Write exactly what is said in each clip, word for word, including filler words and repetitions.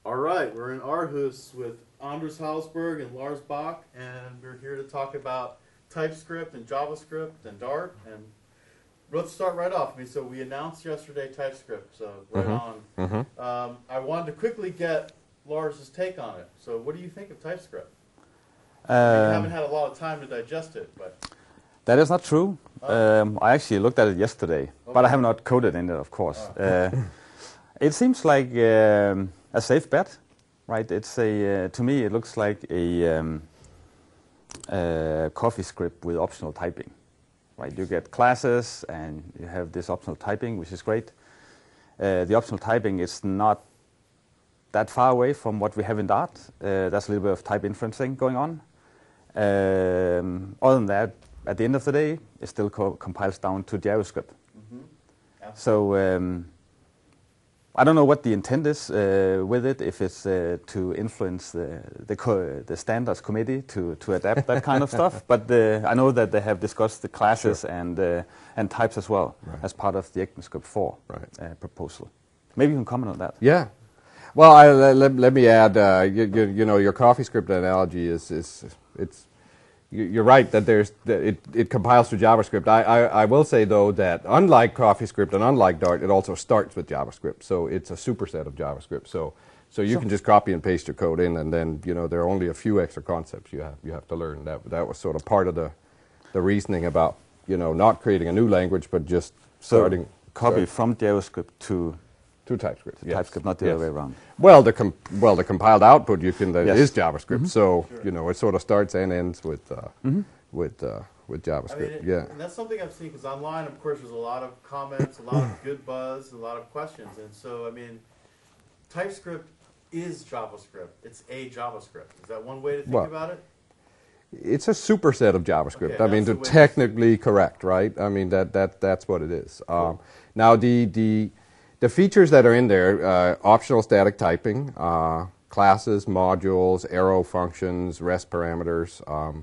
All right, we're in Aarhus with Anders Halsberg and Lars Bach, and we're here to talk about TypeScript and JavaScript and Dart. And let's start right off. I mean, so we announced yesterday TypeScript, so right Mm-hmm. on. Mm-hmm. Um, I wanted to quickly get Lars's take on it. So what do you think of TypeScript? I mean, you Um, haven't had a lot of time to digest it, but that is not true. Oh. Um, I actually looked at it yesterday, but I Okay. have not coded in it, of course. Oh. Uh, it seems like um, a safe bet, right? It's a uh, to me it looks like a um, uh, CoffeeScript with optional typing, right? You get classes and you have this optional typing, which is great. Uh, the optional typing is not that far away from what we have in Dart. Uh, there's a little bit of type inferencing going on. Um, other than that, at the end of the day, it still co compiles down to JavaScript. Mm-hmm. So um, I don't know what the intent is uh, with it, if it's uh, to influence the the, co the standards committee to, to adapt that kind of stuff. But uh, I know that they have discussed the classes Sure. and uh, and types as well Right. as part of the ECMAScript four Right. uh, proposal. Maybe you can comment on that. Yeah. Well, I, let, let me add, uh, you, you, you know, your CoffeeScript analogy is, is it's, you- you're right that there's, that it, it compiles to JavaScript. I, I, I will say, though, that unlike CoffeeScript and unlike Dart, it also starts with JavaScript. So it's a superset of JavaScript. So, so you Sure. can just copy and paste your code in, and then, you know, there are only a few extra concepts you have, you have to learn. That, that was sort of part of the, the reasoning about, you know, not creating a new language, but just So starting. copy start- from JavaScript to, To TypeScript. to yes. TypeScript, not the Yes. other way around. Well, the com well the compiled output you can that Yes. is JavaScript. So Sure. you know it sort of starts and ends with uh, Mm-hmm. with uh, with I mean, JavaScript. it, yeah. and that's something I've seen because online, of course, there's a lot of comments, a lot of good buzz, a lot of questions, and so I mean, TypeScript is JavaScript. It's a JavaScript. Is that one way to think Well, about it? It's a superset of JavaScript. Okay, I mean, that's the to way- technically correct, right? I mean that that that's what it is. Um, now the the the features that are in there: uh, optional static typing, uh, classes, modules, arrow functions, REST parameters. Um,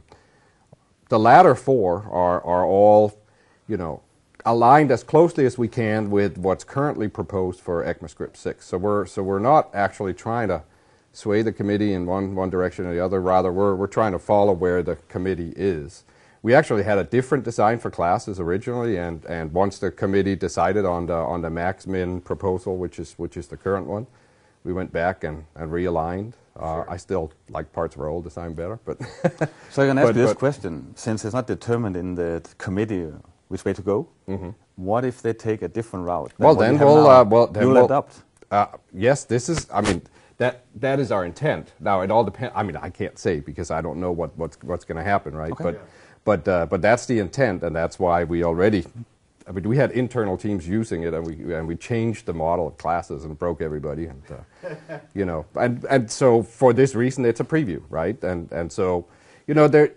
the latter four are are all, you know, aligned as closely as we can with what's currently proposed for ECMAScript six. So we're so we're not actually trying to sway the committee in one one direction or the other. Rather, we're we're trying to follow where the committee is. We actually had a different design for classes originally, and and once the committee decided on the on the max min proposal, which is which is the current one, we went back and and realigned. Uh, Sure. I still like parts of our old design better, but So I can ask But- you this but- question, since it's not determined in the t- committee which way to go, what if they take a different route? than Well, what we then have we'll, now? uh, well, then You'll we'll- adopt. Uh, yes, this is. I mean, that that is our intent. Now, it all depends. I mean, I can't say because I don't know what what's what's going to happen, right? Okay. But Yeah. but uh, but that's the intent, and that's why we already. I mean, we had internal teams using it, and we and we changed the model of classes and broke everybody, and uh, you know, and and so for this reason, it's a preview, right? And and so, you know, there.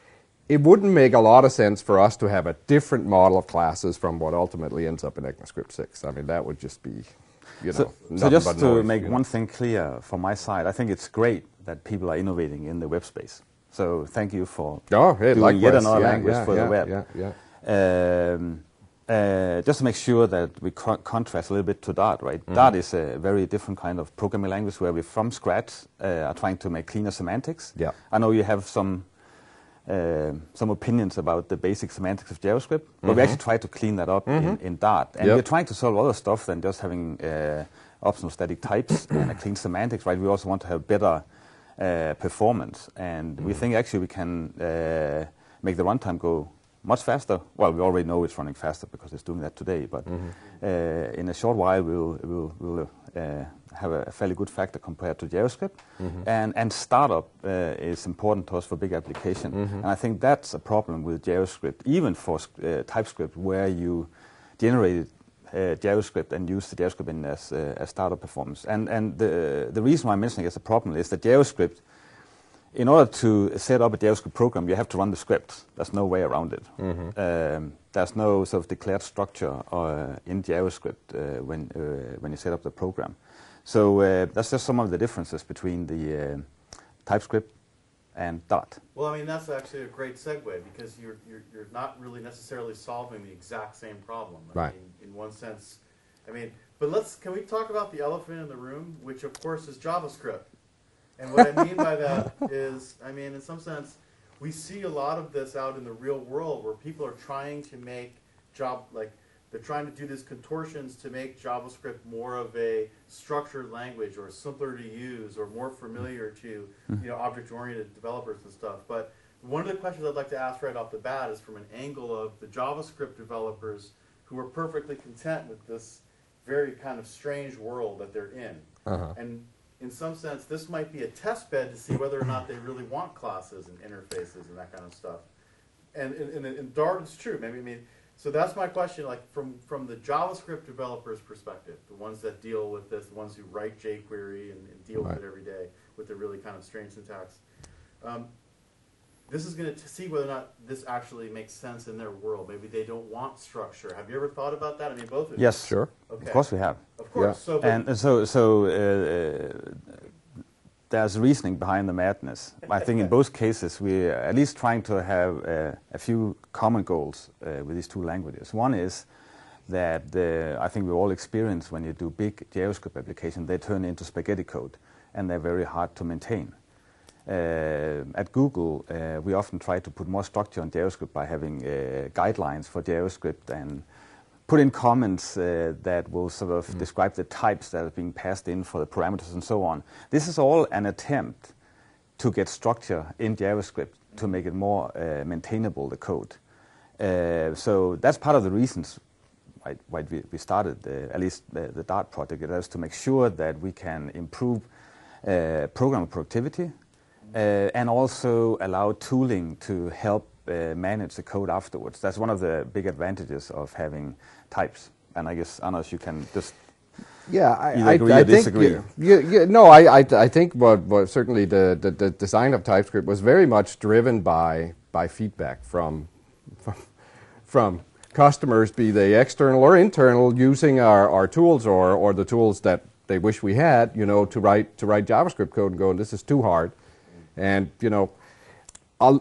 It wouldn't make a lot of sense for us to have a different model of classes from what ultimately ends up in ECMAScript six. I mean, that would just be, you know, So, so nothing just but to noise, make you know. one thing clear from my side, I think it's great that people are innovating in the web space. So thank you for Oh, hey, doing yet likewise. another Yeah, language yeah, for yeah, the web. Yeah, yeah. Um, uh, just to make sure that we co contrast a little bit to Dart, right? Mm-hmm. Dart is a very different kind of programming language where we from scratch uh, are trying to make cleaner semantics. Yeah. I know you have some uh, some opinions about the basic semantics of JavaScript, but we actually try to clean that up in, in Dart. And Mm-hmm. Yep. we're trying to solve other stuff than just having uh, optional static types and a clean semantics, right? We also want to have better uh, performance. And we think actually we can uh, make the runtime go much faster. Well, we already know it's running faster because it's doing that today, but uh, in a short while we'll, we'll, we'll uh, have a fairly good factor compared to JavaScript. And, and startup uh, is important to us for big application. And I think that's a problem with JavaScript, even for uh, TypeScript, where you generated uh, JavaScript and use the JavaScript in as, uh, as startup performance. And, and the, the reason why I'm mentioning it as a problem is that JavaScript, in order to set up a JavaScript program, you have to run the script. There's no way around it. Um, there's no sort of declared structure uh, in JavaScript uh, when, uh, when you set up the program. So uh, that's just some of the differences between the uh, TypeScript and Dart. Well, I mean, that's actually a great segue because you're, you're, you're not really necessarily solving the exact same problem. I Right. mean, in one sense, I mean, But let's, can we talk about the elephant in the room, which of course is JavaScript? And what I mean by that is, I mean, in some sense, we see a lot of this out in the real world where people are trying to make job, like, they're trying to do these contortions to make JavaScript more of a structured language or simpler to use or more familiar to, you know, object-oriented developers and stuff. But one of the questions I'd like to ask right off the bat is from an angle of the JavaScript developers who are perfectly content with this very kind of strange world that they're in. Uh-huh. And in some sense, this might be a test bed to see whether or not they really want classes and interfaces and that kind of stuff. And in, in, in Dart, it's true. Maybe I mean, so that's my question. Like from from the JavaScript developers' perspective, the ones that deal with this, the ones who write jQuery and, and deal Right. with it every day with the really kind of strange syntax. Um, this is going to see whether or not this actually makes sense in their world. Maybe they don't want structure. Have you ever thought about that? I mean, both of you. Yes, Sure. Okay. of course we have. Of course. Yeah. So, but, And so, so uh, there's reasoning behind the madness. I think in both cases we are at least trying to have uh, a few common goals uh, with these two languages. One is that uh, I think we all experience when you do big JavaScript applications, they turn into spaghetti code, and they're very hard to maintain. Uh, at Google, uh, we often try to put more structure on JavaScript by having uh, guidelines for JavaScript and put in comments uh, that will sort of mm. describe the types that are being passed in for the parameters and so on. This is all an attempt to get structure in JavaScript to make it more uh, maintainable, the code. Uh, so that's part of the reasons why, why we, we started, uh, at least uh, the Dart project, it was to make sure that we can improve uh, programmer productivity uh, and also allow tooling to help Uh, manage the code afterwards. That's one of the big advantages of having types. And I guess, Anders, you can just Yeah, I, either I, agree I or think disagree. you- you- you- no, I, I, I think what, what certainly the, the, the design of TypeScript was very much driven by by feedback from from, from customers, be they external or internal, using our, our tools or, or the tools that they wish we had, you know, to write to write JavaScript code and go, this is too hard, and you know, I'll.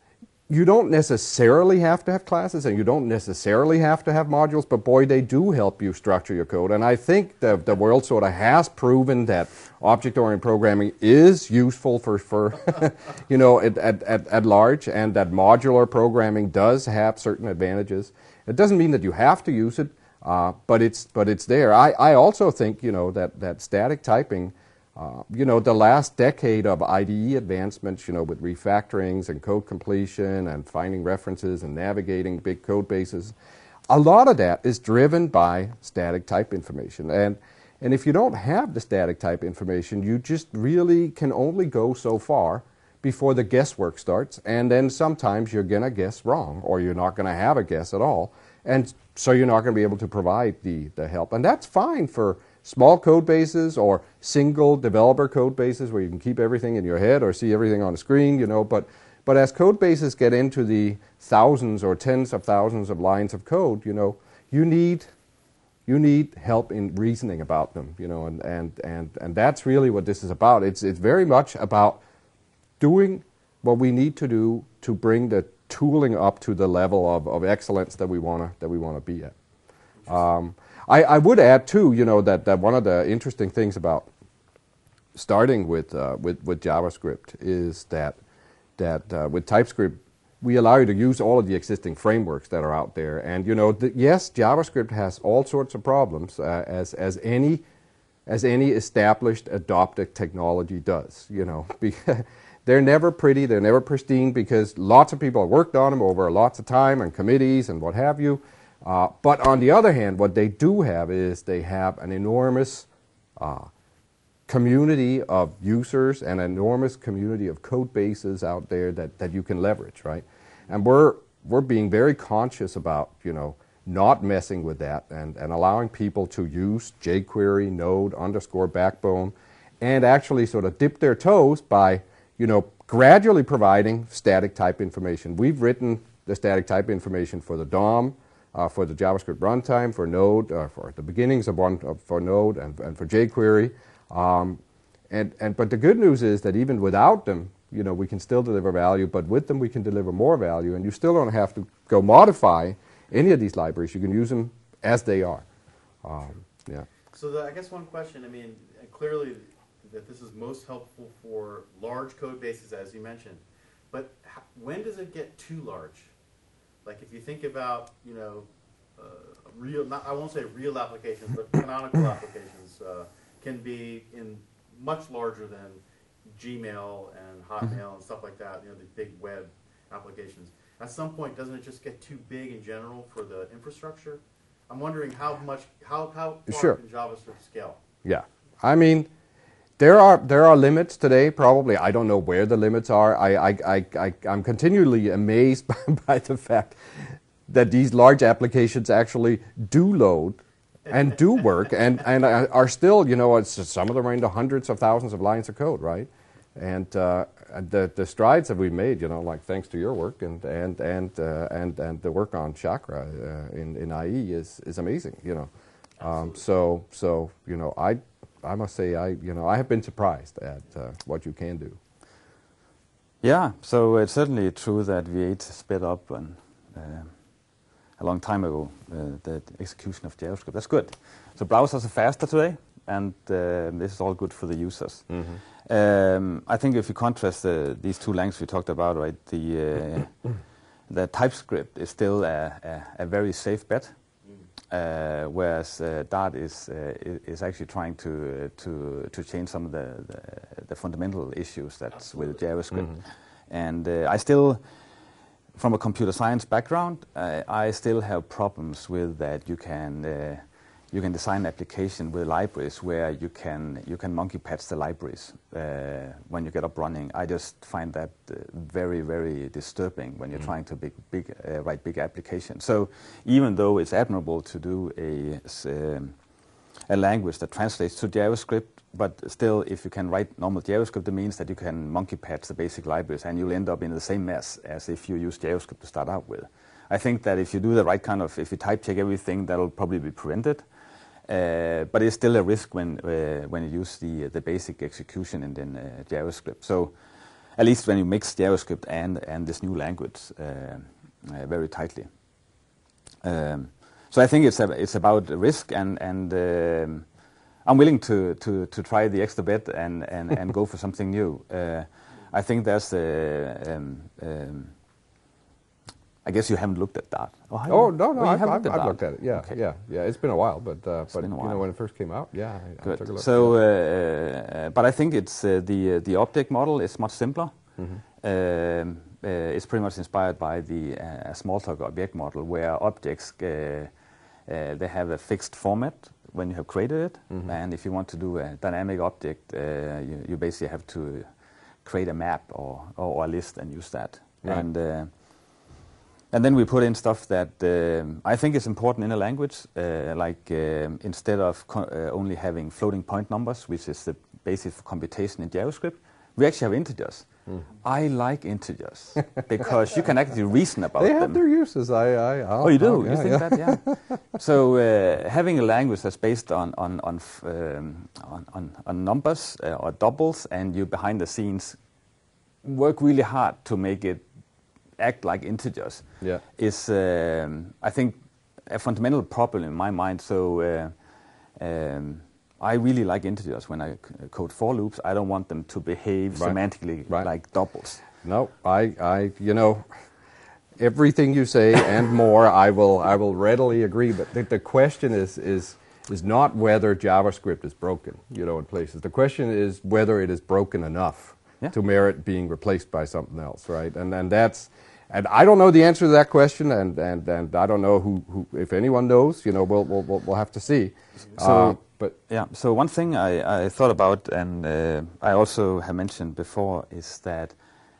You don't necessarily have to have classes and you don't necessarily have to have modules, but boy, they do help you structure your code. And I think the, the world sort of has proven that object-oriented programming is useful for, for you know, at, at, at, at large, and that modular programming does have certain advantages. It doesn't mean that you have to use it, uh, but it's but it's there. I, I also think, you know, that, that static typing, Uh, you know, the last decade of I D E advancements, you know, with refactorings and code completion and finding references and navigating big code bases, a lot of that is driven by static type information. And, and if you don't have the static type information, you just really can only go so far before the guesswork starts. And then sometimes you're going to guess wrong, or you're not going to have a guess at all. And so you're not going to be able to provide the, the help. And that's fine for small code bases or single developer code bases where you can keep everything in your head or see everything on the screen, you know, but, but as code bases get into the thousands or tens of thousands of lines of code, you know, you need, you need help in reasoning about them, you know, and, and, and, and that's really what this is about. It's, it's very much about doing what we need to do to bring the tooling up to the level of, of excellence that we want to that we want to be at. Um, I, I would add too, you know, that, that one of the interesting things about starting with uh, with, with JavaScript is that that uh, with TypeScript we allow you to use all of the existing frameworks that are out there. And you know, the, yes, JavaScript has all sorts of problems uh, as as any as any established adopted technology does. You know, they're never pretty, they're never pristine because lots of people have worked on them over lots of time and committees and what have you. Uh, but on the other hand, what they do have is they have an enormous uh, community of users and an enormous community of code bases out there that, that you can leverage, right? And we're, we're being very conscious about, you know, not messing with that and, and allowing people to use jQuery, Node, underscore Backbone, and actually sort of dip their toes by, you know, gradually providing static type information. We've written the static type information for the D O M, uh, for the JavaScript runtime, for Node, uh, for the beginnings of one uh, for Node and, and for jQuery. Um, and, and, but the good news is that even without them, you know, we can still deliver value, but with them we can deliver more value, and you still don't have to go modify any of these libraries. You can use them as they are. Um, yeah. So the, I guess one question, I mean, clearly that this is most helpful for large code bases, as you mentioned, but how, when does it get too large? Like if you think about, you know, uh, real, not, I won't say real applications, but canonical applications uh, can be in much larger than Gmail and Hotmail and stuff like that, you know, the big web applications. At some point, doesn't it just get too big in general for the infrastructure? I'm wondering how much, how, how far Sure. can JavaScript scale? Yeah, I mean, there are there are limits today. Probably, I don't know where the limits are. I I I, I I'm continually amazed by, by the fact that these large applications actually do load and do work and and are still, you know, it's some of them are into hundreds of thousands of lines of code, right? And uh, the the strides that we've made, you know, like thanks to your work and and and uh, and and the work on Chakra uh, in in I E is is amazing, you know. Um, so so you know, I I must say I you know I have been surprised at uh, what you can do. Yeah, so it's certainly true that V eight sped up and uh, a long time ago uh, the execution of JavaScript. That's good. So browsers are faster today, and uh, this is all good for the users. Mm-hmm. Um, I think if you contrast uh, these two languages we talked about, right, the uh, the TypeScript is still a, a, a very safe bet, uh, whereas uh, Dart is uh, is actually trying to uh, to to change some of the the, the fundamental issues that's Absolutely. With JavaScript, mm-hmm. and uh, I still. From a computer science background, uh, I still have problems with that. You can uh, you can design an application with libraries where you can you can monkey patch the libraries uh, when you get up running. I just find that uh, very very disturbing when you're mm-hmm. trying to big big uh, write big applications. So even though it's admirable to do a um, a language that translates to JavaScript, but still, if you can write normal JavaScript, it means that you can monkey patch the basic libraries, and you'll end up in the same mess as if you use JavaScript to start out with. I think that if you do the right kind of, if you type check everything, that'll probably be prevented. Uh, but it's still a risk when uh, when you use the the basic execution in, in uh, JavaScript. So at least when you mix JavaScript and and this new language uh, uh, very tightly. Um, so I think it's a, it's about risk, and and um, I'm willing to, to, to try the extra bet and, and, and go for something new. Uh, I think there's uh, um, um, I guess you haven't looked at Dart. Oh, oh no, no, well, I've, looked, I've, at I've looked at it. Yeah, okay. yeah, yeah. It's been a while, but uh, but you while. know when it first came out, yeah, I, Good. I took a look. So, uh, but I think it's uh, the uh, the object model is much simpler. Mm-hmm. um, uh, it's pretty much inspired by the uh, Smalltalk object model, where objects uh, uh, they have a fixed format when you have created it, mm-hmm. and if you want to do a dynamic object, uh, you, you basically have to create a map or, or, or a list and use that. Right. And uh, and then we put in stuff that um, I think is important in a language, uh, like um, instead of co- uh, only having floating point numbers, which is the basis for computation in JavaScript, we actually have integers. Mm. I like integers because you can actually reason about them. They have them. their uses. I, I, I'll, oh, you do? I'll, you yeah, think yeah. that? Yeah. So uh, having a language that's based on on on f- um, on, on, on numbers uh, or doubles, and you behind the scenes work really hard to make it act like integers, yeah. is um, I think a fundamental problem in my mind. So. Uh, um, I really like integers when I c- code for loops. I don't want them to behave right. semantically right. like doubles. No, I, I, you know, everything you say and more, I will, I will readily agree. But the, the question is, is, is not whether JavaScript is broken, you know, in places. The question is whether it is broken enough yeah. to merit being replaced by something else, right? And and that's, and I don't know the answer to that question, and and, and I don't know who, who, if anyone knows, you know, we'll we'll we'll, we'll have to see. So. Uh, But yeah, so one thing I, I thought about, and uh, I also have mentioned before, is that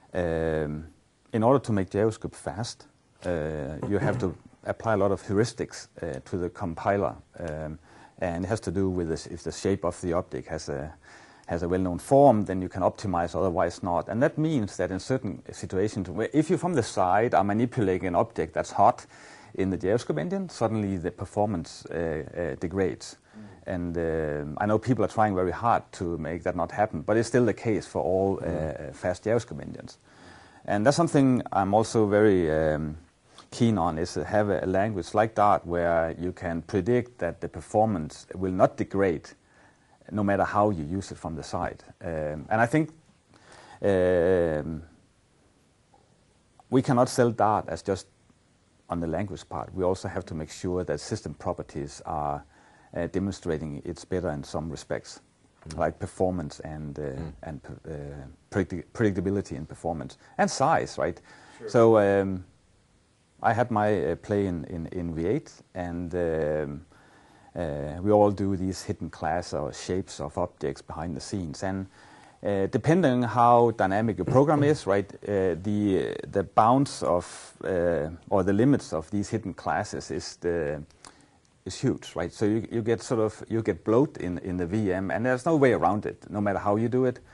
um, in order to make JavaScript fast, uh, you have to apply a lot of heuristics uh, to the compiler, um, and it has to do with this, if the shape of the object has a has a well-known form, then you can optimize, otherwise not. And that means that in certain situations, where if you from the side are manipulating an object that's hot in the JavaScript engine, suddenly the performance uh, uh, degrades. And uh, I know people are trying very hard to make that not happen, but it's still the case for all uh, fast JavaScript engines. And that's something I'm also very um, keen on is to have a, a language like Dart where you can predict that the performance will not degrade no matter how you use it from the side. Um, and I think um, we cannot sell Dart as just on the language part. We also have to make sure that system properties are uh, demonstrating it's better in some respects, mm. like performance and uh, mm. and uh, predict predictability in performance and size, right? Sure. So um, I had my uh, play in, in, in V eight, and um, uh, we all do these hidden class or shapes of objects behind the scenes, and Uh, depending on how dynamic a program is, right, uh, the the bounds of uh, or the limits of these hidden classes is the is huge, right? So you you get sort of you get bloat in in the V M, and there's no way around it, no matter how you do it.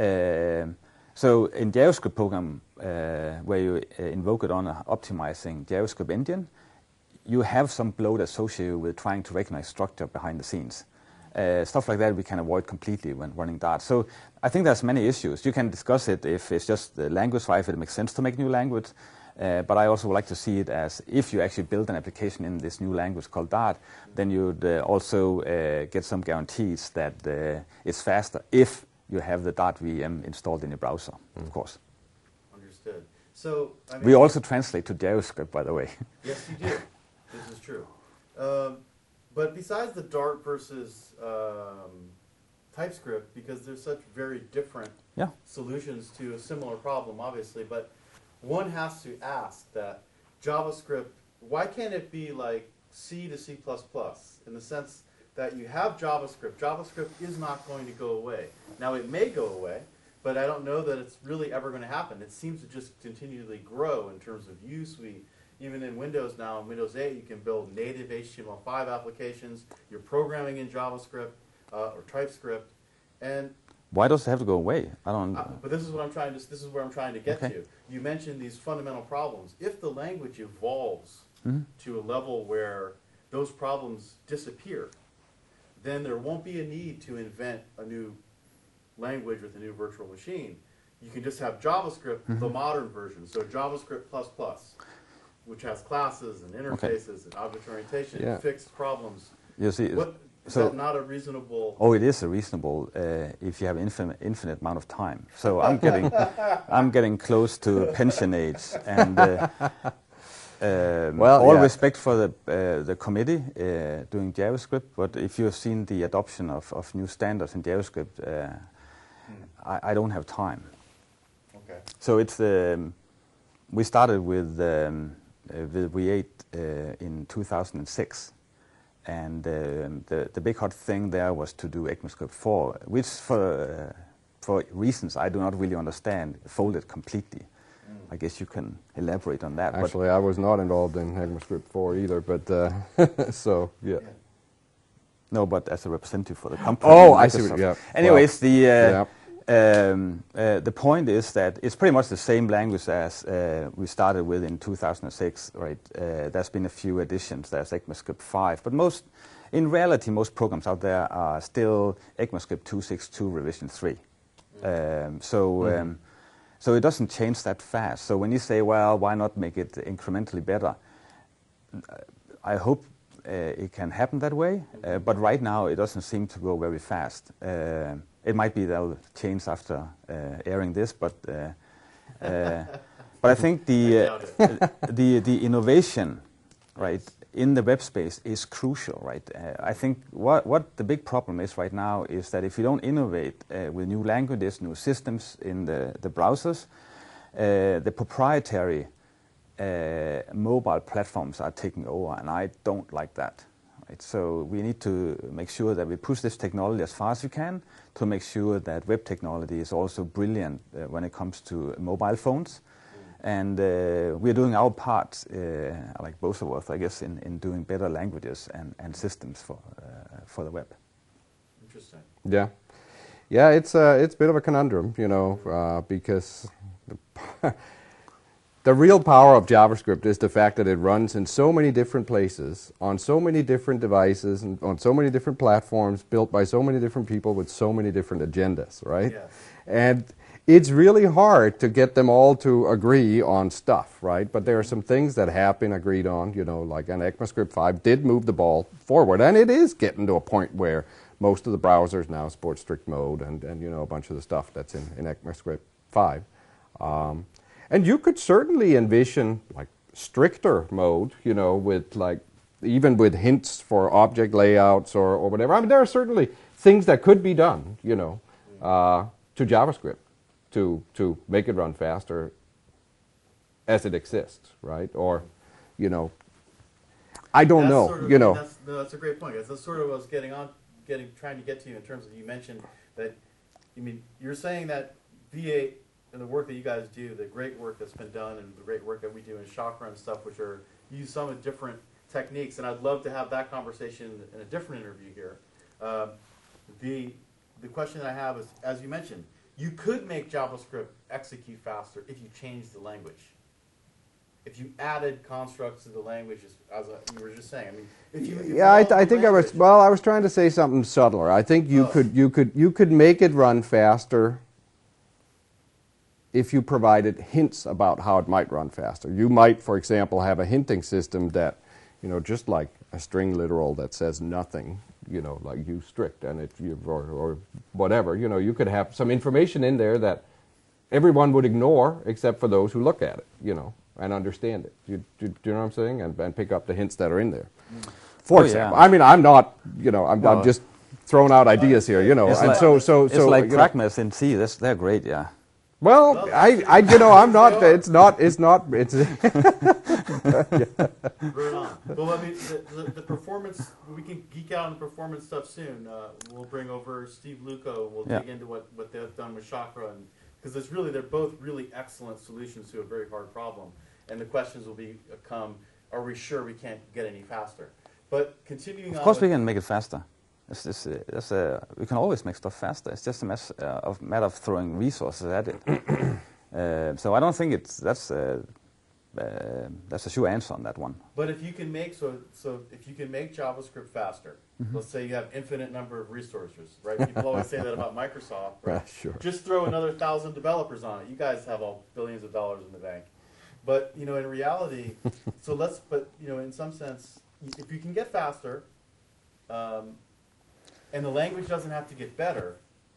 Uh, so in JavaScript program uh, where you uh, invoke it on a optimizing JavaScript engine, you have some bloat associated with trying to recognize structure behind the scenes. Uh, stuff like that we can avoid completely when running Dart. So I think there's many issues. You can discuss it if it's just the language, right, if it makes sense to make new language. Uh, but I also would like to see it as if you actually build an application in this new language called Dart, then you'd uh, also uh, get some guarantees that uh, it's faster if you have the Dart V M installed in your browser, mm. of course. Understood. So I mean, we also translate to JavaScript, by the way. Yes, you do. This is true. Um, But besides the Dart versus um, TypeScript, because there's such very different yeah. solutions to a similar problem, obviously, but one has to ask that JavaScript, why can't it be like C to C plus plus, in the sense that you have JavaScript. JavaScript is not going to go away. Now, it may go away, but I don't know that it's really ever going to happen. It seems to just continually grow in terms of use. We Even in Windows now, in Windows eight, you can build native H T M L five applications. You're programming in JavaScript uh, or TypeScript, and why does it have to go away? I don't. Uh, but this is what I'm trying to. This is where I'm trying to get okay. to. You mentioned these fundamental problems. If the language evolves mm-hmm. to a level where those problems disappear, then there won't be a need to invent a new language with a new virtual machine. You can just have JavaScript, mm-hmm. the modern version. So JavaScript plus plus, which has classes and interfaces okay. and object orientation, yeah. and fixed problems. You see, what, is so that not a reasonable? Oh, it is a reasonable uh, if you have infinite infinite amount of time. So I'm getting I'm getting close to pension age, and uh, um, well, all yeah. respect for the uh, the committee uh, doing JavaScript. But if you have seen the adoption of, of new standards in JavaScript, uh, hmm. I, I don't have time. Okay. So it's um, we started with. Um, Uh, with V eight uh, in two thousand six, and uh, the the big hot thing there was to do ECMAScript four, which for uh, for reasons I do not really understand, folded completely. Mm. I guess you can elaborate on that. Actually, I was not involved in ECMAScript four either, but uh, so yeah. yeah. No, but as a representative for the company. Oh, I see. What, yeah. Anyways, well, the. Uh, yeah. Um, uh, the point is that it's pretty much the same language as uh, we started with in two thousand six, right? Uh, there's been a few additions. There's ECMAScript five, but most, in reality, most programs out there are still ECMAScript two point six two revision three. Um, so, mm-hmm. um, so it doesn't change that fast. So when you say, well, why not make it incrementally better? I hope uh, it can happen that way, uh, but right now it doesn't seem to go very fast. Uh, It might be they'll change after uh, airing this, but uh, uh, but I think the uh, the the innovation, right, in the web space is crucial, right? Uh, I think what what the big problem is right now is that if you don't innovate uh, with new languages, new systems in the the browsers, uh, the proprietary uh, mobile platforms are taking over, and I don't like that. Right? So we need to make sure that we push this technology as far as we can to make sure that web technology is also brilliant uh, when it comes to mobile phones. Mm. And uh, we're doing our part, uh, like both of us, I guess, in, in doing better languages and, and systems for uh, for the web. Interesting. Yeah. Yeah, it's, uh, it's a bit of a conundrum, you know, uh, because the The real power of JavaScript is the fact that it runs in so many different places, on so many different devices, and on so many different platforms, built by so many different people with so many different agendas, right? Yes. And it's really hard to get them all to agree on stuff, right? But there are some things that have been agreed on, you know, like an ECMAScript five did move the ball forward, and it is getting to a point where most of the browsers now support strict mode and, and you know, a bunch of the stuff that's in, in ECMAScript five. Um, and you could certainly envision, like, stricter mode, you know, with, like, even with hints for object layouts or, or whatever. I mean, there are certainly things that could be done, you know, uh, to JavaScript to to make it run faster as it exists, right? Or, you know, I don't That's know, sort of, you know. That's, no, that's a great point, guys. That's sort of what I was getting on, getting, trying to get to you in terms of, you mentioned that, I mean, you're saying that V eight and the work that you guys do, the great work that's been done and the great work that we do in Chakra and stuff, which are, use some of different techniques, and I'd love to have that conversation in a different interview here. Um, the, the question I have is, as you mentioned, you could make JavaScript execute faster if you changed the language. If you added constructs to the language, as, as a, you were just saying. I mean, if you, if Yeah, I, you th I think I was, well, I was trying to say something subtler. I think you Oh. could, you could, you could make it run faster if you provided hints about how it might run faster. You might, for example, have a hinting system that, you know, just like a string literal that says nothing, you know, like use strict, and if you or, or whatever, you know, you could have some information in there that everyone would ignore except for those who look at it, you know, and understand it. Do you, do, do you know what I'm saying? And, and pick up the hints that are in there. For Oh, example, yeah. I mean, I'm not, you know, I'm, Well, I'm just throwing out ideas here, you know, It's and like, so so it's so like you know, Pragmas in C. That's, they're great, yeah. well, Well, I, I, you know, I'm not. It's not. It's not. It's. Right on. Well, I mean, the, the, the performance, we can geek out on the performance stuff soon. Uh, we'll bring over Steve Luco. We'll Yeah. dig into what, what they've done with Chakra, and because it's really, they're both really excellent solutions to a very hard problem. And the questions will be uh, come, are we sure we can't get any faster? But continuing on. Of course with- we can make it faster. It's, it's, uh, it's, uh, we can always make stuff faster. It's just a mess, uh, of matter of throwing resources at it. uh, so I don't think it's that's uh, uh, that's a sure answer on that one. But if you can make so so if you can make JavaScript faster, let's say you have infinite number of resources, right? People always say that about Microsoft, right? Yeah, sure. Just throw another thousand developers on it. You guys have all billions of dollars in the bank. But you know, in reality, so let's. But you know, in some sense, y- if you can get faster, um, and the language doesn't have to get better,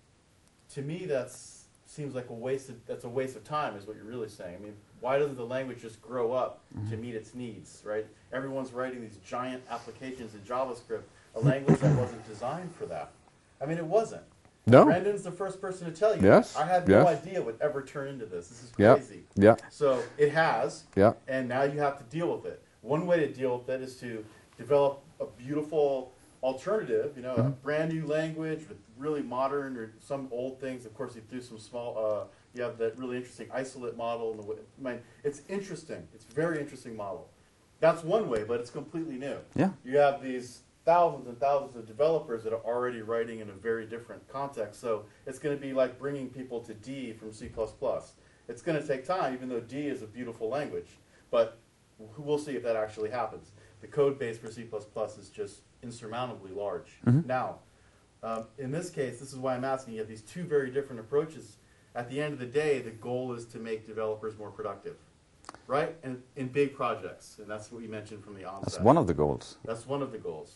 to me that's seems like a waste of, that's a waste of time is what you're really saying. I mean, why doesn't the language just grow up to meet its needs, right? Everyone's writing these giant applications in JavaScript, a language that wasn't designed for that. I mean, it wasn't. No. Brandon's the first person to tell you. Yes, I had no yes. idea what ever turn into this. This is Yeah. crazy. Yeah. So it has, Yeah. and now you have to deal with it. One way to deal with it is to develop a beautiful alternative, you know, a brand new language with really modern or some old things. Of course, you do some small, uh, you have that really interesting isolate model. And the way, I mean, it's interesting. It's a very interesting model. That's one way, but it's completely new. Yeah. You have these thousands and thousands of developers that are already writing in a very different context. So it's going to be like bringing people to D from C plus plus. It's going to take time, even though D is a beautiful language. But we'll see if that actually happens. The code base for C plus plus is just insurmountably large. Now, um, in this case, this is why I'm asking, you have these two very different approaches. At the end of the day, the goal is to make developers more productive, right? And in big projects, and that's what we mentioned from the onset. That's one of the goals. That's one of the goals.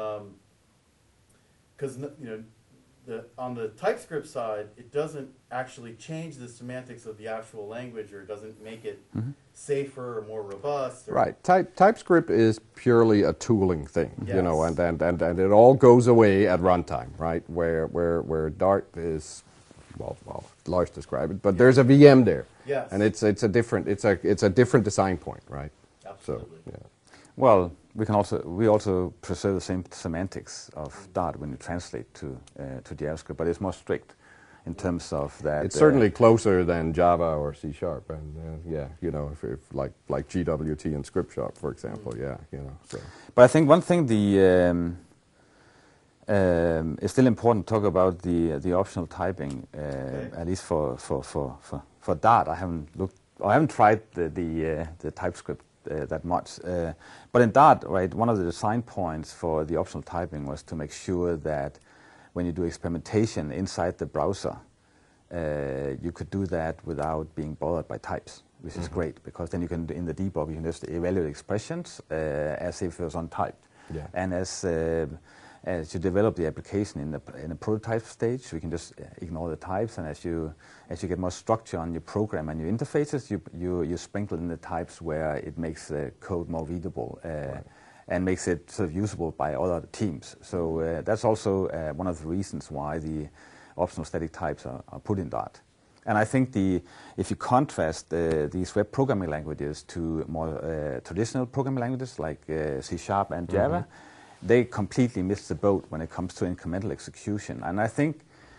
Because you know, the, on the TypeScript side, it doesn't actually change the semantics of the actual language, or it doesn't make it safer or more robust. Or Right. Type, TypeScript is purely a tooling thing, you know, Yes. and, and, and, and it all goes away at runtime, right? Where where where Dart is, well, well, Lars described it, but there's a V M there, Yes. and it's it's a different it's a it's a different design point, right? Absolutely. So yeah. Well, we can also we also preserve the same semantics of Dart when you translate to uh, to JavaScript, but it's more strict in terms of that. It's uh, certainly closer than Java or C Sharp, and uh, yeah, you know, if, if like like G W T and ScriptSharp, for example, yeah, you know. So But I think one thing the um, um, it's still important to talk about the the optional typing, uh, Okay. at least for for, for, for for Dart. I haven't looked, I haven't tried the the, uh, the TypeScript uh, that much. Uh, but in Dart, right, one of the design points for the optional typing was to make sure that when you do experimentation inside the browser, uh, you could do that without being bothered by types, which is Mhm. great, because then you can, in the debug, you can just evaluate expressions uh, as if it was untyped. Yeah. And as uh, as you develop the application in the in a prototype stage, we can just uh, ignore the types. And as you as you get more structure on your program and your interfaces, you you you sprinkle in the types where it makes the code more readable uh, Right. and makes it sort of usable by other teams. So uh, that's also uh, one of the reasons why the optional static types are, are put in Dart. And I think the if you contrast uh, these web programming languages to more uh, traditional programming languages like uh, C Sharp and Java, mm-hmm. they completely miss the boat when it comes to incremental execution. And I think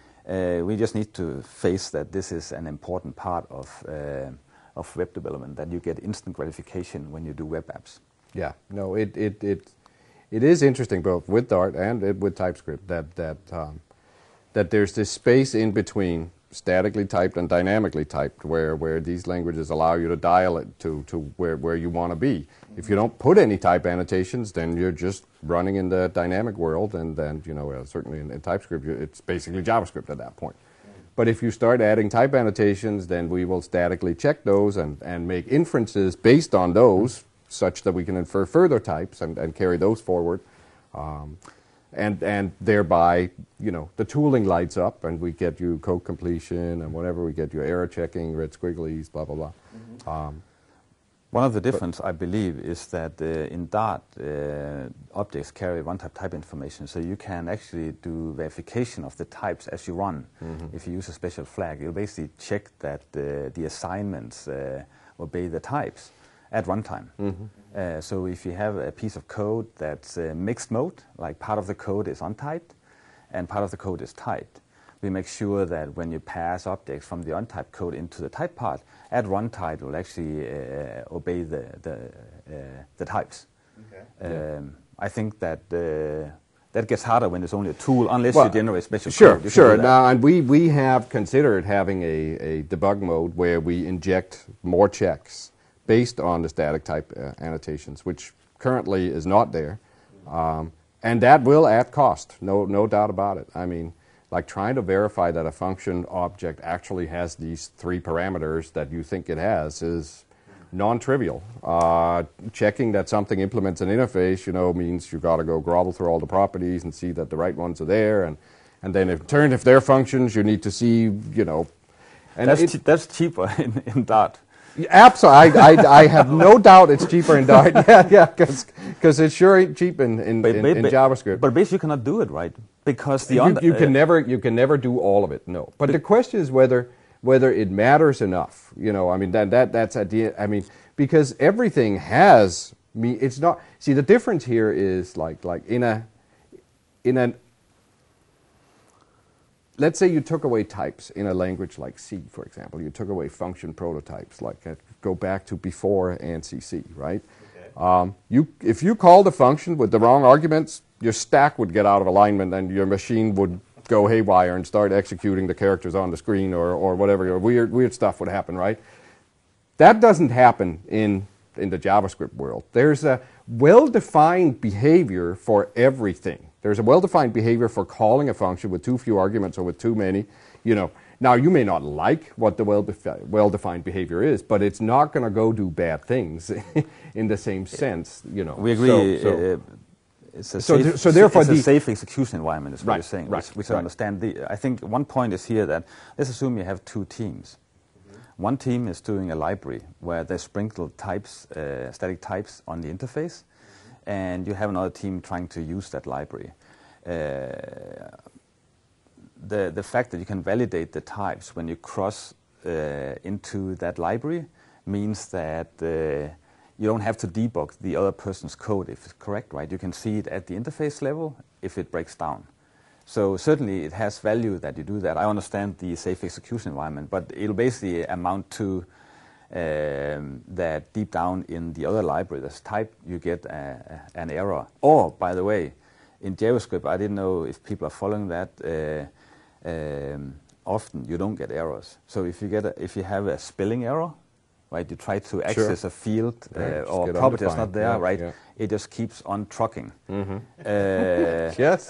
uh, we just need to face that this is an important part of uh, of web development, that you get instant gratification when you do web apps. Yeah, no, it it it it is interesting both with Dart and it, with TypeScript that that um, that there's this space in between statically typed and dynamically typed, where where these languages allow you to dial it to to where where you want to be. Mm-hmm. If you don't put any type annotations, then you're just running in the dynamic world, and then you know uh, certainly in, in TypeScript, you, it's basically JavaScript at that point. But if you start adding type annotations, then we will statically check those and, and make inferences based on those, such that we can infer further types and, and carry those forward. Um, and, and thereby, you know, the tooling lights up and we get you code completion and whatever, we get you error checking, red squigglies, blah, blah, blah. Mm-hmm. um, One of the difference, I believe, is that uh, in Dart, uh, objects carry one-type type information, so you can actually do verification of the types as you run. Mm-hmm. If you use a special flag, you'll basically check that uh, the assignments uh, obey the types at runtime. Mm-hmm. uh, so if you have a piece of code that's uh, mixed mode, like part of the code is untyped and part of the code is typed, we make sure that when you pass objects from the untyped code into the typed part, at runtime it will actually uh, obey the the, uh, the types. Okay. Um, yeah. I think that uh, that gets harder when there's only a tool, unless well, you generate special sure, code. You sure. Now, and we we have considered having a, a debug mode where we inject more checks based on the static type uh, annotations, which currently is not there, um, and that will add cost. No no doubt about it. I mean, like trying to verify that a function object actually has these three parameters that you think it has is non-trivial. Uh, checking that something implements an interface, you know, means you got to go grovel through all the properties and see that the right ones are there, and and then in turn, if they're functions, you need to see, you know, and that's it, che that's cheaper in, in Dart. Absolutely, I, I, I have no doubt it's cheaper in Dart. Yeah, yeah, because it sure ain't cheap in in, but, in, but, in but, JavaScript. But basically, you cannot do it right because the you, you uh, can never you can never do all of it. No, but the question is whether whether it matters enough. You know, I mean that that that's at the I mean because everything has me. It's not. See, the difference here is like like in a in an. Let's say you took away types in a language like C, for example. You took away function prototypes, like uh, go back to before ANSI C, right? Okay. Um, you, if you called a function with the wrong arguments, your stack would get out of alignment and your machine would go haywire and start executing the characters on the screen or, or whatever. Weird, weird stuff would happen, right? That doesn't happen in, in the JavaScript world. There's a well-defined behavior for everything. There's a well-defined behavior for calling a function with too few arguments or with too many. You know, now you may not like what the well-defi- well-defined behavior is, but it's not going to go do bad things in the same sense. You know, we agree. So, so, uh, it's a so, safe, th so therefore, it's a the safe execution environment, is what right, you're saying. right, which, which right. I understand. The, I think one point is here that let's assume you have two teams. Mm-hmm. One team is doing a library where they sprinkle types, uh, static types on the interface, mm-hmm. and you have another team trying to use that library. Uh, the the fact that you can validate the types when you cross uh, into that library means that uh, you don't have to debug the other person's code if it's correct, right? You can see it at the interface level if it breaks down. So certainly it has value that you do that. I understand the safe execution environment, but it'll basically amount to um, that deep down in the other library that's typed, you get a, a, an error. Or, by the way, in JavaScript, I didn't know if people are following that. Uh, um, often you don't get errors. So if you get a, if you have a spelling error, right, you try to access sure. a field uh, right. or property that's not there, yeah, right? Yeah. It just keeps on trucking. Mm-hmm. uh, yes.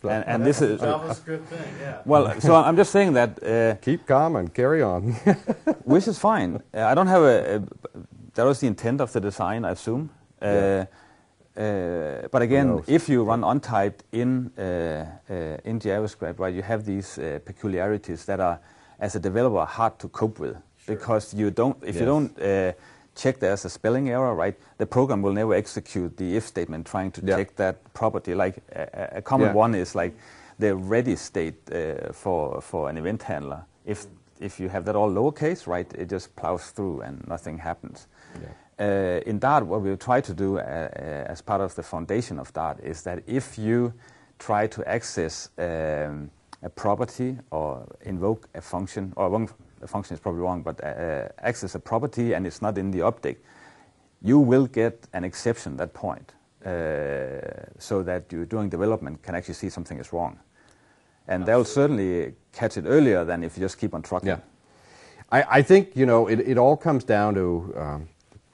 And, and That's this the is JavaScript thing, yeah. well. So I'm just saying that uh, Keep calm and carry on. which is fine. Uh, I don't have a, a. That was the intent of the design, I assume. Uh, Yeah. uh, but again, knows? if you run untyped in uh, uh, in JavaScript, right, you have these uh, peculiarities that are, as a developer, hard to cope with Sure. because you don't. If you Yes. don't uh, check there's a spelling error, right, the program will never execute the if statement trying to Yeah. check that property. Like a, a common Yeah. one is like the ready state uh, for for an event handler. If if you have that all lowercase, right, it just plows through and nothing happens. Yeah. Uh, in Dart, what we try to do uh, uh, as part of the foundation of Dart is that if you try to access um, a property or invoke a function, or one, a function is probably wrong, but uh, uh, access a property and it's not in the object, you will get an exception at that point, uh, so that you, during development, can actually see something is wrong. And they'll certainly catch it earlier than if you just keep on trucking. Yeah. I, I think, you know, it, it all comes down to um,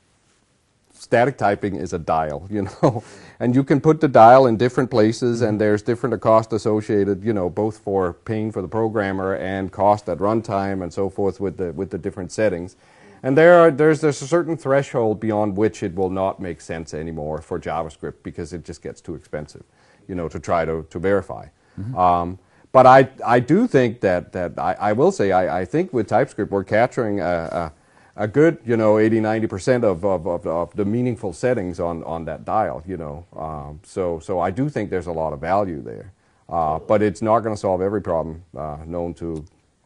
static typing is a dial, you know, and you can put the dial in different places, and there's different cost associated, you know, both for pain for the programmer and cost at runtime and so forth with the with the different settings. And there are, there's there's a certain threshold beyond which it will not make sense anymore for JavaScript because it just gets too expensive, you know, to try to to verify. Mm-hmm. um, but I I do think that that I, I will say I, I think with TypeScript we're capturing a, a a good, you know, eighty, ninety percent of, of, of, of the meaningful settings on, on that dial, you know. Um, so, so I do think there's a lot of value there. Uh, but it's not going to solve every problem uh, known to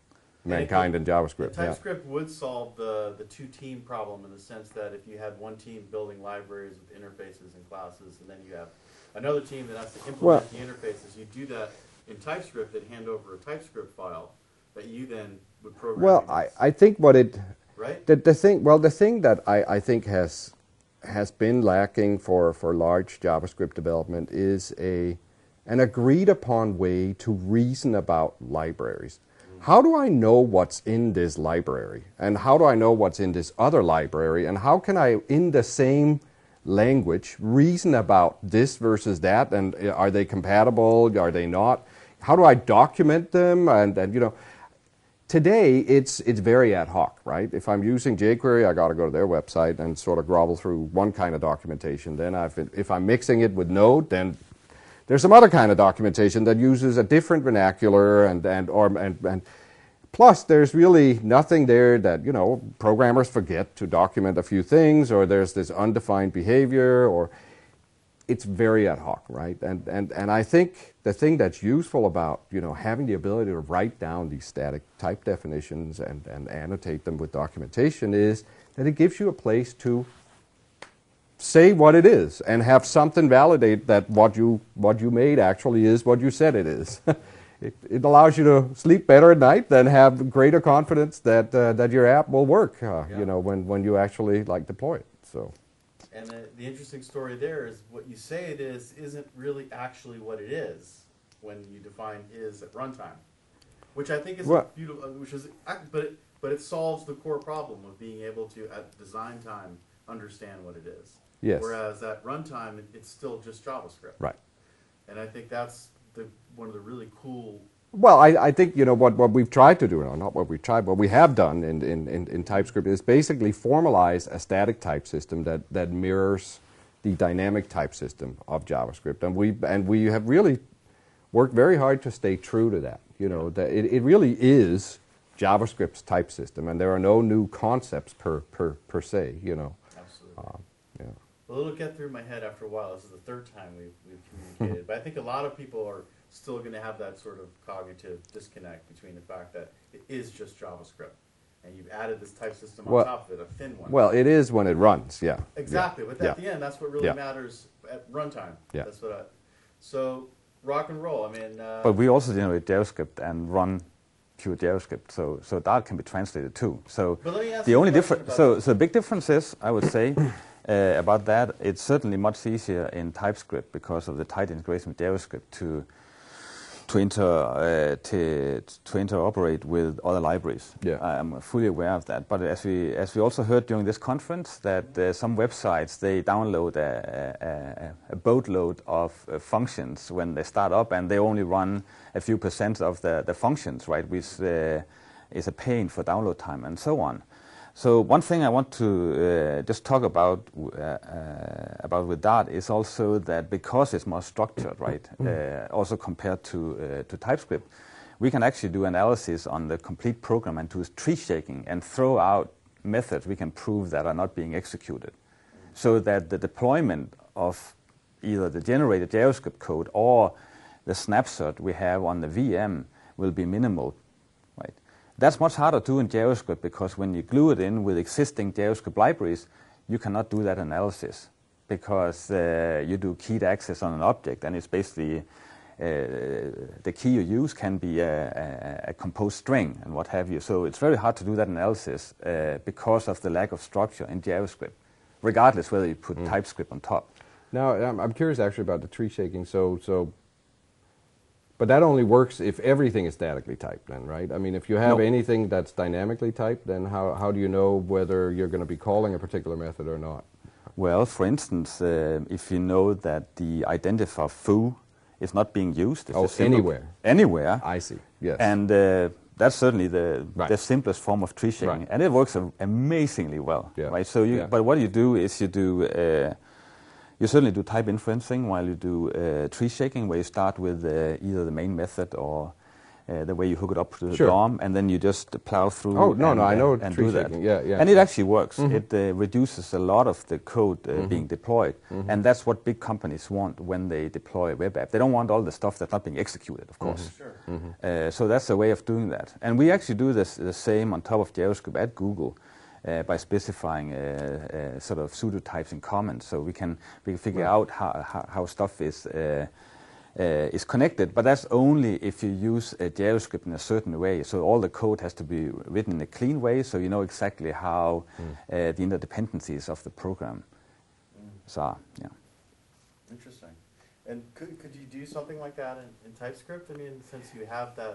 mankind in JavaScript. The TypeScript yeah. would solve the, the two-team problem in the sense that if you had one team building libraries with interfaces and classes, and then you have another team that has to implement well, the interfaces, you do that in TypeScript and hand over a TypeScript file that you then would program. Well, I, I think what it... Right? The, the thing, well, the thing that I, I think has has been lacking for, for large JavaScript development is a an agreed upon way to reason about libraries. Mm-hmm. How do I know what's in this library? And how do I know what's in this other library? And how can I, in the same language, reason about this versus that? And are they compatible? Are they not? How do I document them? And, and you know... Today, it's it's very ad hoc, right? If I'm using jQuery, I got to go to their website and sort of grovel through one kind of documentation. Then I've, if I'm mixing it with Node, then there's some other kind of documentation that uses a different vernacular, and and or and, and plus there's really nothing there that, you know, programmers forget to document a few things, or there's this undefined behavior, or it's very ad hoc, right? And and and I think the thing that's useful about, you know, having the ability to write down these static type definitions and, and annotate them with documentation is that it gives you a place to say what it is and have something validate that what you what you made actually is what you said it is. it, it allows you to sleep better at night, then have greater confidence that uh, that your app will work, uh, yeah. you know, when when you actually like deploy it. So. And the, the interesting story there is what you say it is isn't really actually what it is when you define is at runtime, which I think is well, beautiful. Which is, but it, but it solves the core problem of being able to at design time understand what it is. Yes. Whereas at runtime, it, it's still just JavaScript. Right. And I think that's the one of the really cool. Well, I, I think, you know, what, what we've tried to do, no, not what we've tried, what we have done in, in, in, in TypeScript is basically formalize a static type system that, that mirrors the dynamic type system of JavaScript. And we, and we have really worked very hard to stay true to that. You know, that it, it really is JavaScript's type system, and there are no new concepts per, per, per se, you know. Absolutely. Um, yeah. Well, it'll get through my head after a while. This is the third time we've, we've communicated. But I think a lot of people are still going to have that sort of cognitive disconnect between the fact that it is just JavaScript, and you've added this type system on well, top of it, a thin one. Well, it is when it runs, yeah. Exactly, yeah. but at yeah. the end, that's what really yeah. matters at runtime. Yeah. That's what I, so, rock and roll, I mean... Uh, but we also generate JavaScript and run pure JavaScript, so so Dart can be translated too. So but let me ask the you only a question difference, about so that. so the big difference is, I would say, uh, about that, it's certainly much easier in TypeScript because of the tight integration with JavaScript to to inter uh, to, to interoperate with other libraries. Yeah. I'm fully aware of that. But as we as we also heard during this conference, that uh, some websites they download a, a, a boatload of uh, functions when they start up, and they only run a few percent of the the functions, right? Which uh, is a pain for download time and so on. So one thing I want to uh, just talk about uh, uh, about with Dart is also that because it's more structured, right? Uh, also compared to uh, to TypeScript, we can actually do analysis on the complete program and do tree shaking and throw out methods we can prove that are not being executed, so that the deployment of either the generated JavaScript code or the snapshot we have on the V M will be minimal. That's much harder to do in JavaScript, because when you glue it in with existing JavaScript libraries, you cannot do that analysis, because uh, you do keyed access on an object, and it's basically uh, the key you use can be a, a, a composed string and what have you. So it's very hard to do that analysis uh, because of the lack of structure in JavaScript, regardless whether you put mm. TypeScript on top. Now, I'm, I'm curious actually about the tree shaking. So, so. But that only works if everything is statically typed then, right? I mean, if you have no. anything that's dynamically typed, then how, how do you know whether you're going to be calling a particular method or not? Well, for instance, uh, if you know that the identifier foo is not being used. It's oh, anywhere. Anywhere. I see, yes. And uh, that's certainly the, right. the simplest form of tree shaking. Right. And it works amazingly well, yeah. right? So you, yeah. But what you do is you do... Uh, You certainly do type inferencing while you do uh, tree shaking, where you start with uh, either the main method or uh, the way you hook it up to the sure. D O M, and then you just plow through. Oh no, and, no, I know and, and tree do shaking. that. Yeah, yeah. And it actually works. Mm-hmm. It uh, reduces a lot of the code uh, mm-hmm. being deployed, mm-hmm. and that's what big companies want when they deploy a web app. They don't want all the stuff that's not being executed, of course. Mm-hmm. Sure. Mm-hmm. Uh, so that's a way of doing that, and we actually do this the same on top of JavaScript at Google. Uh, by specifying uh, uh, sort of pseudotypes and comments, so we can we can figure right. out how, how how stuff is uh, uh, is connected. But that's only if you use uh, JavaScript in a certain way. So all the code has to be written in a clean way, so you know exactly how mm. uh, the interdependencies of the program mm. so yeah. Interesting. And could could you do something like that in, in TypeScript? I mean, since you have that.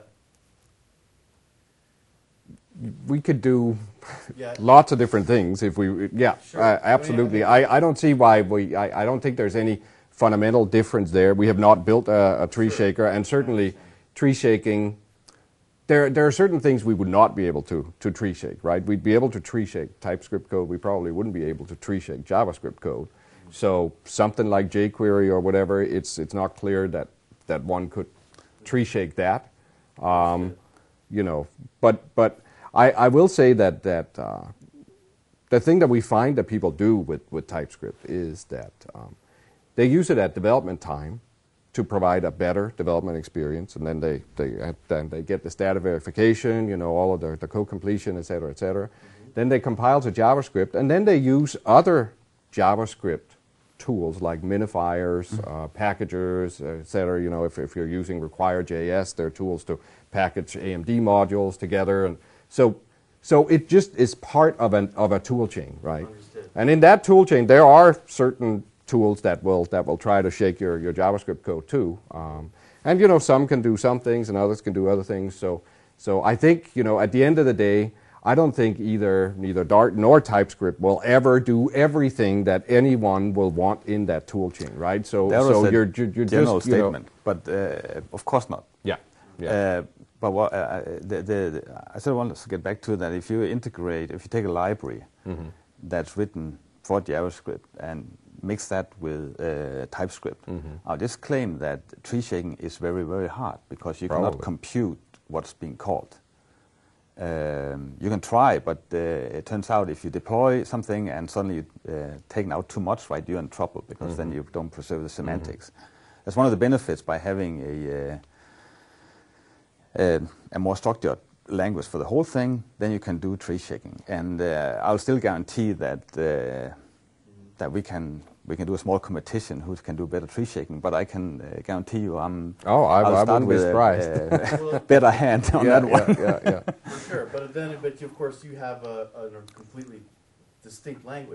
We could do yeah. lots of different things if we, yeah, sure. uh, absolutely. I, I don't see why we, I, I don't think there's any fundamental difference there. We have not built a, a tree sure. shaker, and certainly tree shaking, there, there are certain things we would not be able to, to tree shake, right? We'd be able to tree shake TypeScript code. We probably wouldn't be able to tree shake JavaScript code. Mm-hmm. So something like jQuery or whatever, it's, it's not clear that, that one could tree shake that. Um, you know, but, but, I, I will say that, that uh, the thing that we find that people do with, with TypeScript is that um, they use it at development time to provide a better development experience, and then they, they, uh, then they get the static verification, you know, all of the, the code completion, et cetera, et cetera. Mm-hmm. Then they compile to JavaScript, and then they use other JavaScript tools like minifiers, mm-hmm. uh, packagers, et cetera. You know, if, if you're using Require.js, there are tools to package A M D modules together, and So, so it just is part of an of a tool chain, right? Understood. And in that tool chain, there are certain tools that will that will try to shake your, your JavaScript code too. Um, and you know, some can do some things, and others can do other things. So, so I think you know, at the end of the day, I don't think either neither Dart nor TypeScript will ever do everything that anyone will want in that tool chain, right? So, that so was you're, you're, you're general just, you know, statement, but uh, of course not. Yeah. Yeah. Uh, But what, uh, the, the, the, I still want to get back to that. If you integrate, if you take a library mm-hmm. that's written for JavaScript and mix that with uh, TypeScript, mm-hmm. I'll just claim that tree shaking is very, very hard, because you Probably. cannot compute what's being called. Um, you can try, but uh, it turns out if you deploy something and suddenly you've uh, taken out too much, right, you're in trouble, because mm-hmm. then you don't preserve the semantics. Mm-hmm. That's one of the benefits by having a uh, Uh, a more structured language for the whole thing, then you can do tree shaking. And uh, I'll still guarantee that uh, that we can we can do a small competition who can do better tree shaking. But I can uh, guarantee you, I'm. Oh, I, I'll I start wouldn't be with surprised. a, a better hand on yeah, that yeah, one. yeah, yeah. For sure, but then, but of course, you have a, a completely distinct language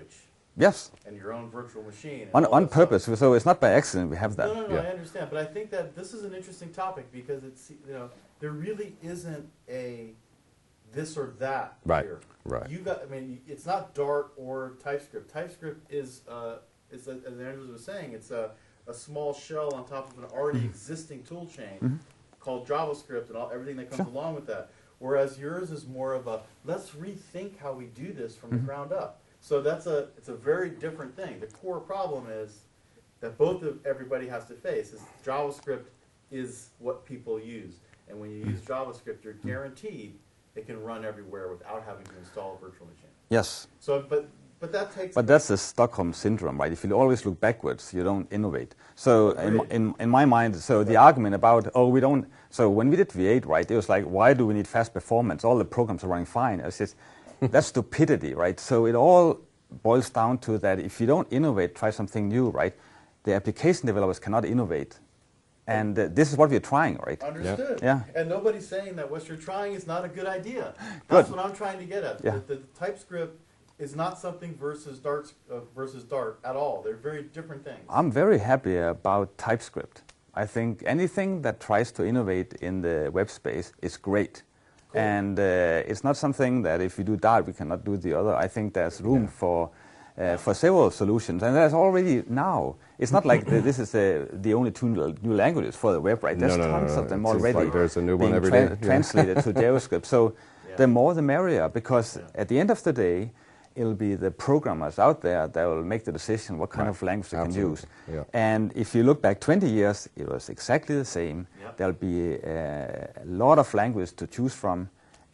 Yes. and your own virtual machine. and On, all on that stuff. purpose, so it's not by accident we have that. No, no, no, Yeah. I understand, but I think that this is an interesting topic because it's, you know, there really isn't a this or that Right, here. right. You got, I mean, it's not Dart or TypeScript. TypeScript is, uh, is a, as Andrew was saying, it's a, a small shell on top of an already Mm-hmm. existing tool chain called JavaScript and all, everything that comes Sure. along with that. Whereas yours is more of a, let's rethink how we do this from Mm-hmm. the ground up. So that's a, it's a very different thing. The core problem is that both of everybody has to face is JavaScript is what people use. And when you use JavaScript, you're guaranteed it can run everywhere without having to install a virtual machine. Yes. So, but, but that takes... But that's the Stockholm syndrome, right? If you always look backwards, you don't innovate. So in, Agreed. in, in my mind, so the argument about, oh, we don't, so when we did V eight, right, it was like, why do we need fast performance? All the programs are running fine. It's just, that's stupidity, right? So it all boils down to that if you don't innovate, try something new, right? The application developers cannot innovate. And uh, this is what we're trying, right? Understood. Yeah. And nobody's saying that what you're trying is not a good idea. That's Good. what I'm trying to get at. Yeah. The, the TypeScript is not something versus Dart, uh, versus Dart at all. They're very different things. I'm very happy about TypeScript. I think anything that tries to innovate in the web space is great. Cool. And uh, it's not something that if you do Dart, we cannot do the other. I think there's room for uh, for several solutions. And there's already now. It's not like the, this is the, the only two new new languages for the web, right? There's No, no, no, tons no, of them it's just already like there's a new being one every tra- day. Yeah. translated to JavaScript. So Yeah. the more the merrier, because Yeah. at the end of the day, it'll be the programmers out there that will make the decision what kind Right. of language they Absolutely. can use. Yeah. And if you look back twenty years, it was exactly the same. Yep. There'll be uh, a lot of languages to choose from,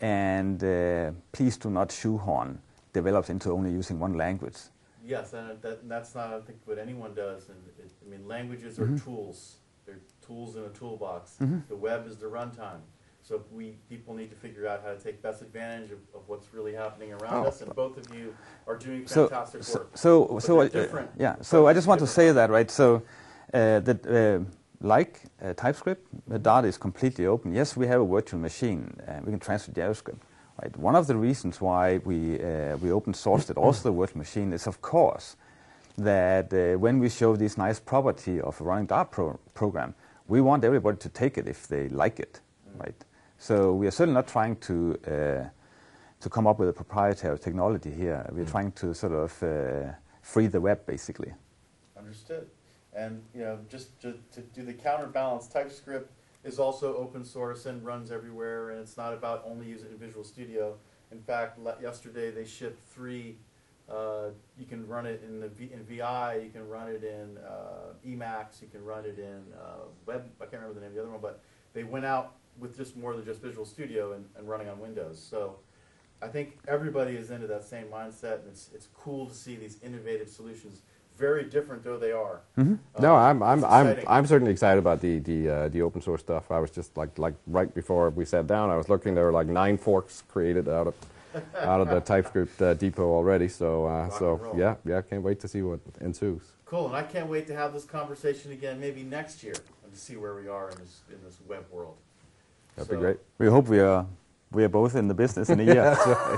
and uh, please do not shoehorn developers into only using one language. Yes, and that, and that's not, I think, what anyone does. And it, I mean, languages are Mm-hmm. tools. They're tools in a toolbox. The web is the runtime. So we people need to figure out how to take best advantage of, of what's really happening around Oh. us. And both of you are doing So, fantastic so, work. so, But so they're uh, different. yeah. So I just want to Different say that, problems. right? So uh, that uh, like uh, TypeScript, uh, Dart is completely open. Yes, we have a virtual machine, and we can transfer JavaScript. Right. One of the reasons why we uh, we open sourced it, also the virtual machine, is of course that uh, when we show this nice property of a running Dart pro program, we want everybody to take it if they like it, Mm. right? So we are certainly not trying to uh, to come up with a proprietary technology here. We're Mm. trying to sort of uh, free the web, basically. Understood. And you know, just to, to do the counterbalance, TypeScript is also open source and runs everywhere, and it's not about only using it in Visual Studio. In fact, le- yesterday they shipped three. Uh, you can run it in the v- in V I. You can run it in uh, Emacs. You can run it in uh, Web. I can't remember the name of the other one, but they went out with just more than just Visual Studio and, and running on Windows. So I think everybody is into that same mindset, and it's it's cool to see these innovative solutions, very different though they are. Um, No, I'm I'm it's I'm exciting. I'm certainly excited about the the uh, the open source stuff. I was just like like right before we sat down, I was looking. There were like nine forks created out of out of the TypeScript uh, depot already. So uh, Rock so and roll. yeah yeah, can't wait to see what ensues. Cool, and I can't wait to have this conversation again, maybe next year, and to see where we are in this in this web world. That'd So- be great. We hope we are we are both in the business in a year.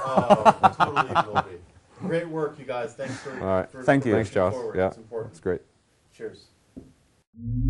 Oh, totally will be. Great work, you guys. Thanks for. All right. for Thank you. for Thanks, pushing Josh. forward. Yeah, It's important. that's great. Cheers.